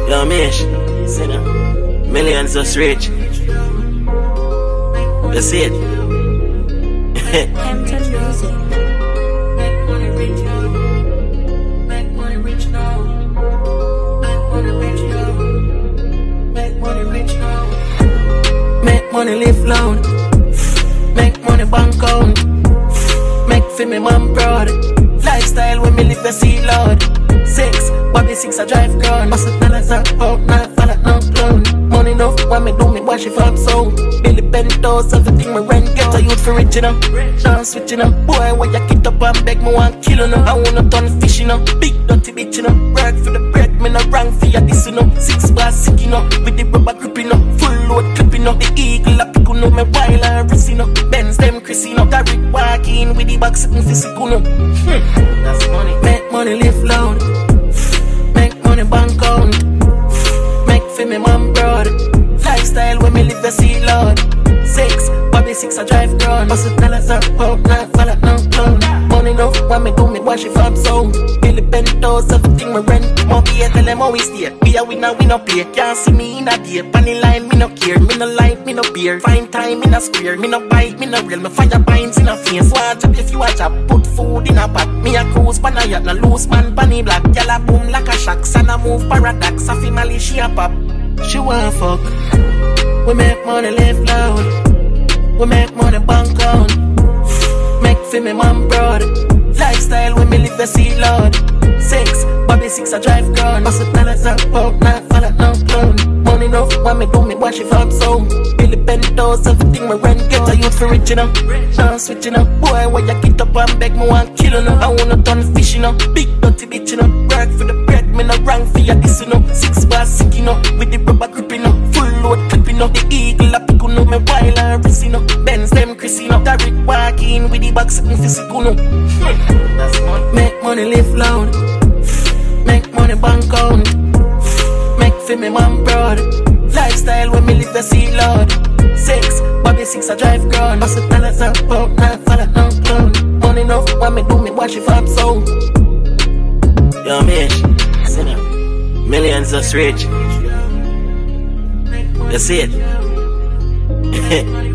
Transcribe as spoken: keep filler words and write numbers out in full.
Yo, Mish, see that? Millions just rich. You see it? Hampton Music. Make money rich now. Make money rich now. Make money rich now. Make money rich now. Make money live loud. Make money bank out. Make for me mom proud. Lifestyle when me live the sea loud. Six, Bobby six I drive gun. Muscle dollars up out, not fall at no clown. Money enough, when me do me wash it up so. Billy Bentos, everything me rent. Get a youth for rich enough. Now switching up. Boy, when you kick up and beg me want kill you know. I wanna turn fish you know. Big dirty bitch you know. Work for the bread, me no rank for your this you know. Six bars sick you know. With the rubber grip you know. Full load clip you know. The eagle up you know. Me wild and wrist you know. Benz them Chris you know. Garrick walk in with the back sitting physical you know. Hmm. That's money. Make money live loud. Make money bank out. Make for me mom proud. Lifestyle when me live the sea loud. Six, Bobby six I drive gun. Muscle dollars up out, not fall at no clown. Money enough when me do me wash it up so. Billy Bentos, everything me rent. Monkey tell them how we stay. We are winner, we no play. Can't see me in a day. Panny line, me no care. Me no light, me no beer. Fine time in a square. Me no bite, me no real. Me fire pints in a face. Watch up if you watch up. Put food in a pot. Me a cruise pan a yacht. No loose man panny black. Gyal a boom like a shack. Son a move paradox. A female she a pop. She want fuck. We make money live loud. We make money bank out. Make for me mom proud. Lifestyle when me live the sea loud. Six, Bobby six I drive gun. Muscle dollars up out, not fall at no clown. Money enough when me do me wash it up so. Billy Bentos, everything me rent. Get a youth for rich you know. Now switching up. Boy, when you get up and beg me want kill you know. I wanna turn fish you know. Big dirty bitch you know. Work for the bread, me no rank for your this you know. Six bars sick you know. With the rubber grip you know. Full load clip you know. The eagle up you know. Me wild and wrist you know. Benz them Chris you know. Garrick walk in with the back sitting physical you know. That's money. Make money live loud. Make money bank out. Make for me mom proud. Lifestyle when me live the sea loud. Six, Bobby six I drive gun. Muscle dollars up out, not fall at no clown. Money enough when me do me wash it up so. Yo, Mish, see that? Millions just rich. You see it?